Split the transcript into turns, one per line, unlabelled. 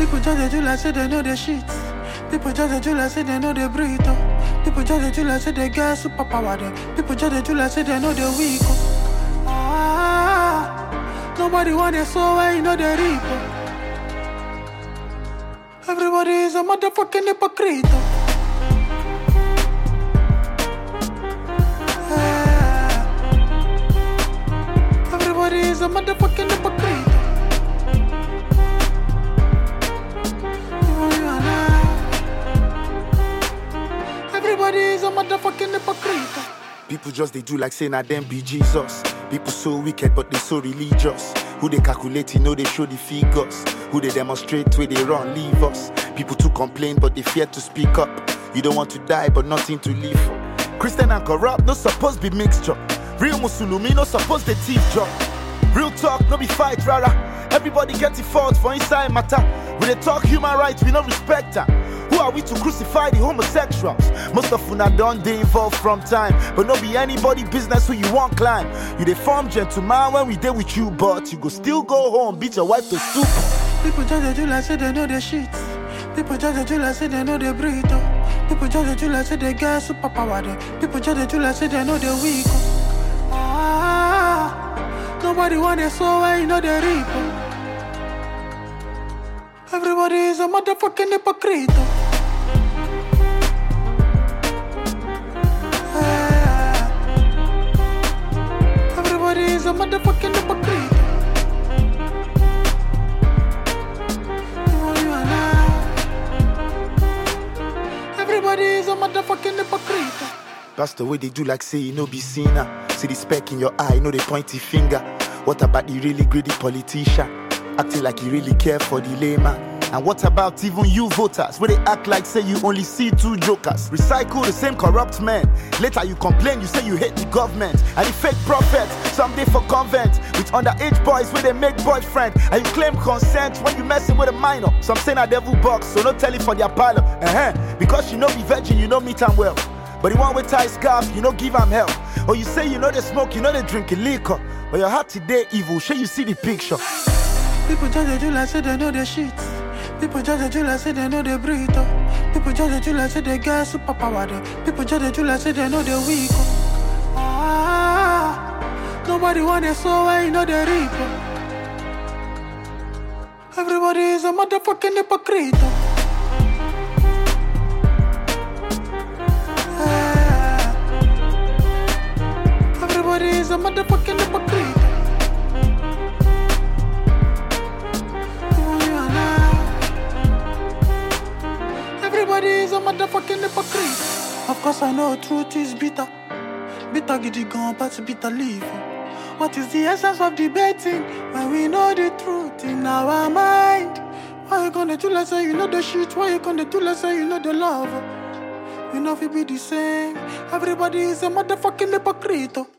People just they do like say they know the shit. People just they do like say they know the breathe. People just they do like say they get superpower. People just they do like say they know the weak. Nobody want their soul where you know the reaper. Everybody is a motherfucking hypocrite. Everybody is a motherfucking hypocrite. Everybody is a motherfucking hypocrite.
People just they do like saying I them be Jesus. People so wicked but they so religious. Who they calculate, you know they show the figures. Who they demonstrate where they run, leave us. People to complain but they fear to speak up. You don't want to die but nothing to live for. Christian and corrupt, no supposed be mixture. Real Musulumi, no supposed the thief job. Real talk, no be fight, rara. Everybody get it fault for inside matter. We they talk human rights, we no respect her. Who are we to crucify the homosexuals? Most of una done they evolve from time. But no be anybody business who you want climb. You they form gentleman when we deal with you. But you go still go home, beat your wife to soup.
People just they do like say they know the shit. People just they do like say they know the breathe. People just they do like say they get superpower. People just they do like say they know the weak. Nobody want their soul where you know the reaper. Everybody is a motherfucking hypocrite. Everybody is a motherfucking hypocrite. Everybody is a motherfucking hypocrite.
That's the way they do like say you know be sinner. See the speck in your eye, know the pointy finger. What about the really greedy politician? Acting like you really care for the layman. And what about even you voters, where they act like say you only see two jokers? Recycle the same corrupt men. Later you complain, you say you hate the government. And the fake prophets, someday for convent. With underage boys where they make boyfriend. And you claim consent when you messing with a minor. Some say na devil box, so no tell it for their parlor. Because you know be virgin, you know meet and well. But the one with tie scarf, you know give them help. Or you say you know they smoke, you know they drink liquor. But your heart today evil, sure you see the picture.
People just they do like say they know the shit. People just they do like say they know the breathe. People just they do like say they get superpower. People just they do like say they know the weak. Nobody want their soul where you know the reaper. Everybody is a motherfucking hypocrite. Everybody is a motherfucking hypocrite. Everybody is a motherfucking hypocrite. Of course I know truth is bitter. Bitter giddy gone, but bitter leave. What is the essence of debating when we know the truth in our mind? Why you gonna do like say you know the shit? Why you gonna do like say you know the love? We know we be the same. Everybody is a motherfucking hypocrite.